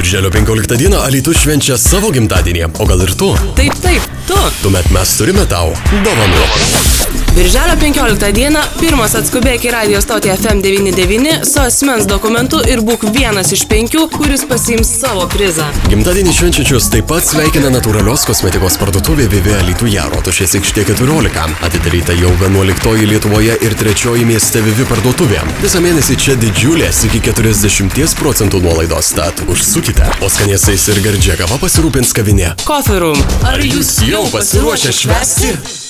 Birželio 15 dieną Alytus švenčia savo gimtadienį, o gal ir tu? Taip, tu. Tuomet mes turime tau dovanų. Birželio 15 dieną pirmas atskubėk į radio stotį FM99 su asmens dokumentu ir būk vienas iš 5, kuris pasiims savo prizą. Gimtadienį švenčiančius taip pat sveikina natūralios kosmetikos parduotuvė VV Alytuje Rotušės aikštė 14. Atidaryta jau 11 Lietuvoje ir 3 mieste VV parduotuvė. Visą mėnesį čia didžiulės iki 40% nuolaidos, tad užsukite. O skanėsais ir gardžia kava pasirūpins kavinė Coffee Room. Ar jūs jau pasiruošę švęsti?